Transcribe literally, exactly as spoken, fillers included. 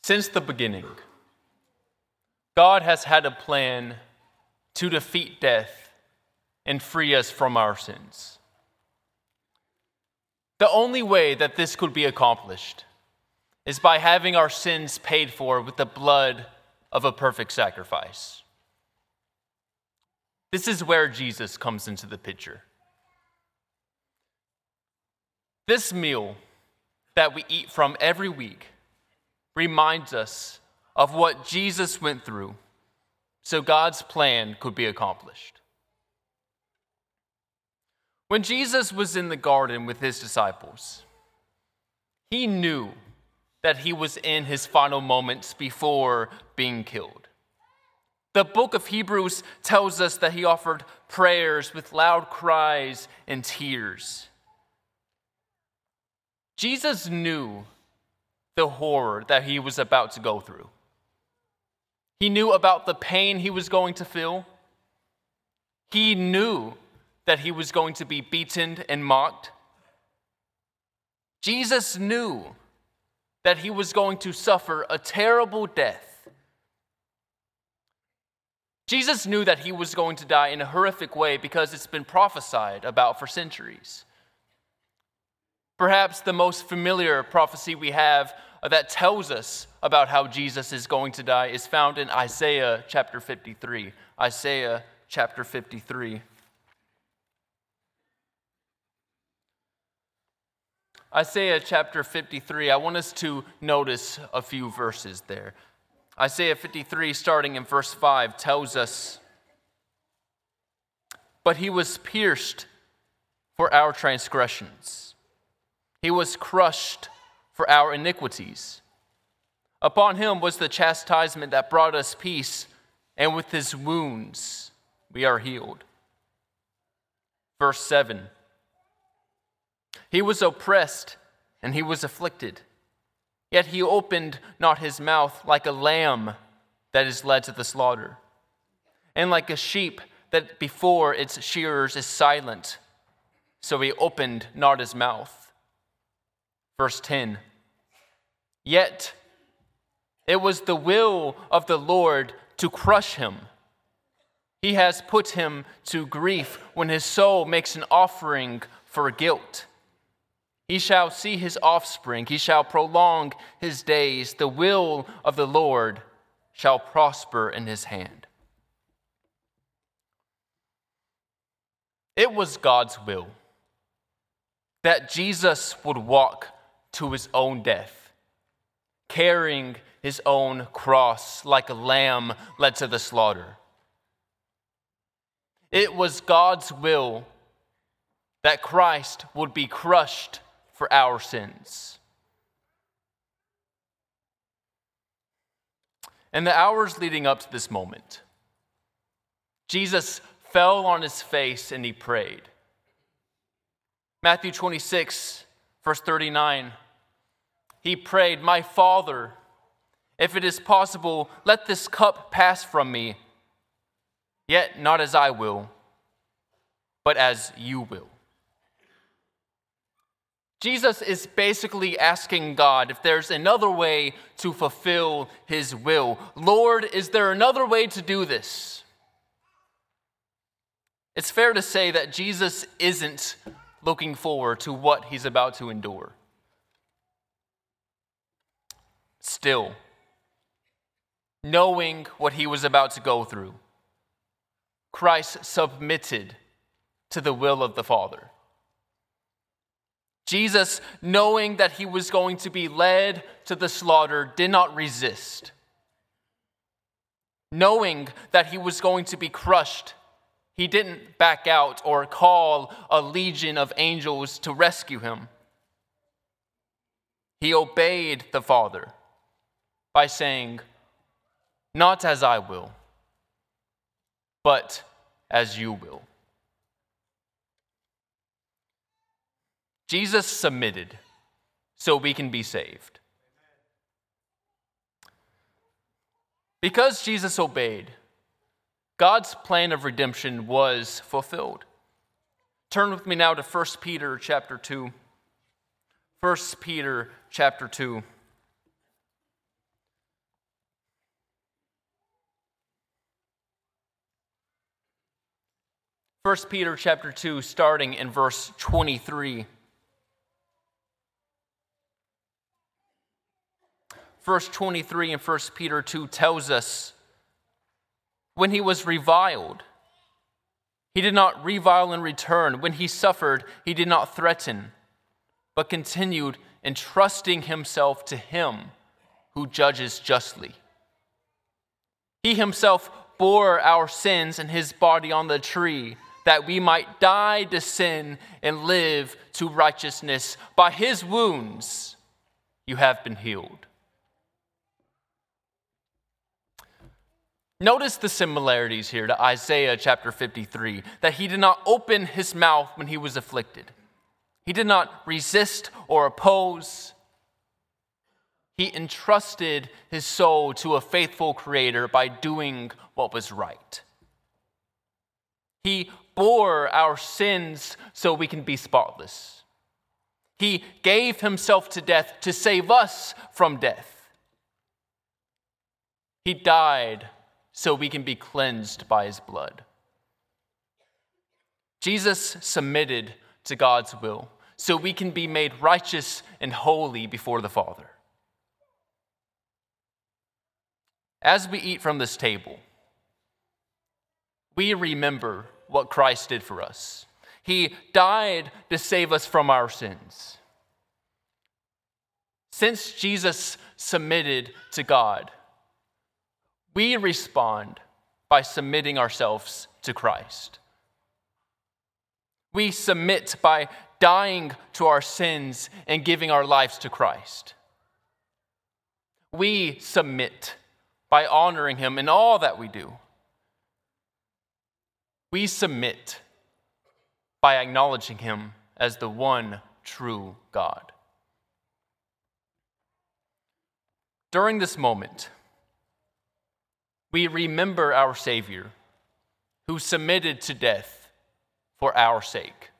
Since the beginning, God has had a plan to defeat death and free us from our sins. The only way that this could be accomplished is by having our sins paid for with the blood of a perfect sacrifice. This is where Jesus comes into the picture. This meal that we eat from every week reminds us of what Jesus went through so God's plan could be accomplished. When Jesus was in the garden with his disciples, he knew that he was in his final moments before being killed. The book of Hebrews tells us that he offered prayers with loud cries and tears. Jesus knew the horror that he was about to go through. He knew about the pain he was going to feel. He knew that he was going to be beaten and mocked. Jesus knew that he was going to suffer a terrible death. Jesus knew that he was going to die in a horrific way because it's been prophesied about for centuries. Perhaps the most familiar prophecy we have that tells us about how Jesus is going to die is found in Isaiah chapter fifty-three. Isaiah chapter fifty-three. Isaiah chapter fifty-three, I want us to notice a few verses there. Isaiah fifty-three, starting in verse five, tells us, "But he was pierced for our transgressions. He was crushed for our iniquities. Upon him was the chastisement that brought us peace, and with his wounds we are healed." Verse seven, "He was oppressed and he was afflicted, yet he opened not his mouth, like a lamb that is led to the slaughter, and like a sheep that before its shearers is silent, so he opened not his mouth." Verse ten, "Yet it was the will of the Lord to crush him. He has put him to grief when his soul makes an offering for guilt. He shall see his offspring. He shall prolong his days. The will of the Lord shall prosper in his hand." It was God's will that Jesus would walk to his own death, carrying his own cross like a lamb led to the slaughter. It was God's will that Christ would be crushed for our sins. In the hours leading up to this moment, Jesus fell on his face and he prayed. Matthew twenty-six, verse thirty-nine, he prayed, "My Father, if it is possible, let this cup pass from me, yet not as I will, but as you will." Jesus is basically asking God if there's another way to fulfill his will. Lord, is there another way to do this? It's fair to say that Jesus isn't looking forward to what he's about to endure. Still, knowing what he was about to go through, Christ submitted to the will of the Father. Jesus, knowing that he was going to be led to the slaughter, did not resist. Knowing that he was going to be crushed, he didn't back out or call a legion of angels to rescue him. He obeyed the Father by saying, "Not as I will, but as you will." Jesus submitted so we can be saved. Because Jesus obeyed, God's plan of redemption was fulfilled. Turn with me now to First Peter chapter two. First Peter chapter two. First Peter chapter two, starting in verse twenty-three. Verse twenty-three in First Peter two tells us, when he was reviled, he did not revile in return. When he suffered, he did not threaten, but continued entrusting himself to him who judges justly. He himself bore our sins in his body on the tree, that we might die to sin and live to righteousness. By his wounds you have been healed. Notice the similarities here to Isaiah chapter fifty-three, that he did not open his mouth when he was afflicted. He did not resist or oppose. He entrusted his soul to a faithful Creator by doing what was right. He bore our sins so we can be spotless. He gave himself to death to save us from death. He died so we can be cleansed by his blood. Jesus submitted to God's will so we can be made righteous and holy before the Father. As we eat from this table, we remember what Christ did for us. He died to save us from our sins. Since Jesus submitted to God, we respond by submitting ourselves to Christ. We submit by dying to our sins and giving our lives to Christ. We submit by honoring him in all that we do. We submit by acknowledging him as the one true God. During this moment, we remember our Savior who submitted to death for our sake.